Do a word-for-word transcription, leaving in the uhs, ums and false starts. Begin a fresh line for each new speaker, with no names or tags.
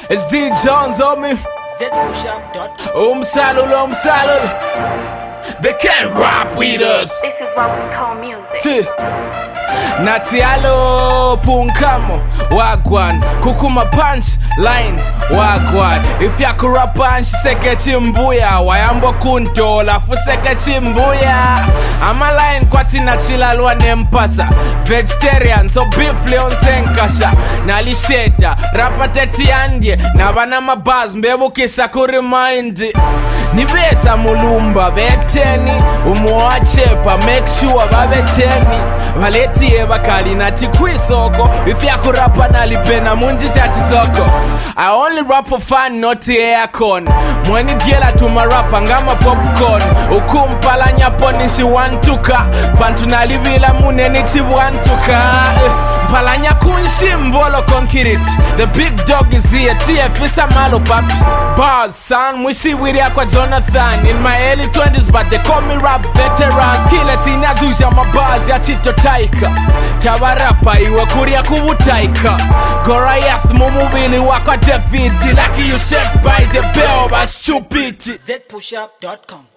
It's D Jones on me.
Z push up dot com.
Umsalul, umsalul. They can't rap with us.
This is what we call music.
T. Natialo Punkamo Wagwan Kukuma punch line Wagwan If ya kura punch seke chimbuya Wayambo kunto lafu seke chimbuya Ama line kwa tina chila lwa nempasa Vegetarian so beef leon senkasha Nalisheta rapa teti andye Nabana mabaz mbebu kisa kurimind Nibesa mulumba beteni Umuachepa make sure babeteni Valeti eba kali nati kwisoko If ya kurapa nalipena munji tati soko I only rap for fun not aircon Mweni diela tumarapa ngama popcorn Ukumpala nyaponi si wantuka Pantu nalivila muneni chi wantuka Palanya kunshi mbolo concrete The big dog is here T F isa malo papi Bars son mwishi wiria kwa Jonathan In my early twenties but they call me rap veterans Kile tinazusha mabazi ya Chito Taika Tawarapa iwe kuria kubutaika Goliath mumubili wakwa David Lucky you saved by the bell but stupid
Z push up dot com.